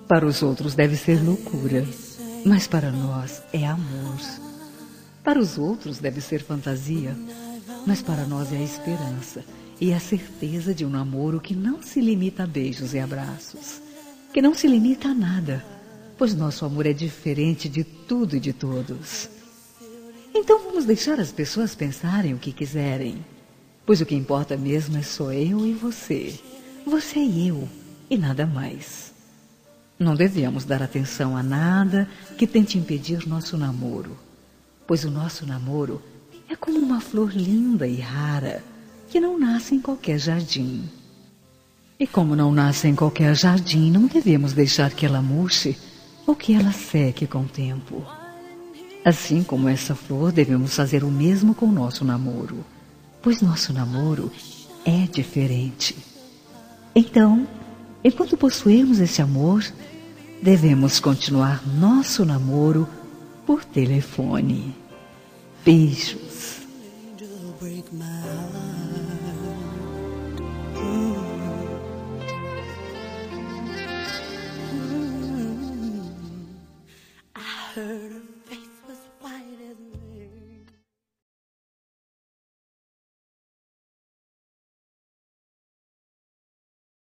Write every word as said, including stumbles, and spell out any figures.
Para os outros deve ser loucura, mas para nós é amor. Para os outros deve ser fantasia, mas para nós é a esperança e a certeza de um namoro que não se limita a beijos e abraços, que não se limita a nada, pois nosso amor é diferente de tudo e de todos. Então vamos deixar as pessoas pensarem o que quiserem, pois o que importa mesmo é só eu e você, você e eu, e nada mais. Não devemos dar atenção a nada que tente impedir nosso namoro, pois o nosso namoro é como uma flor linda e rara que não nasce em qualquer jardim. E como não nasce em qualquer jardim, não devemos deixar que ela murche ou que ela seque com o tempo. Assim como essa flor, devemos fazer o mesmo com o nosso namoro, pois nosso namoro é diferente. Então, enquanto possuirmos esse amor, devemos continuar nosso namoro por telefone. Beijo.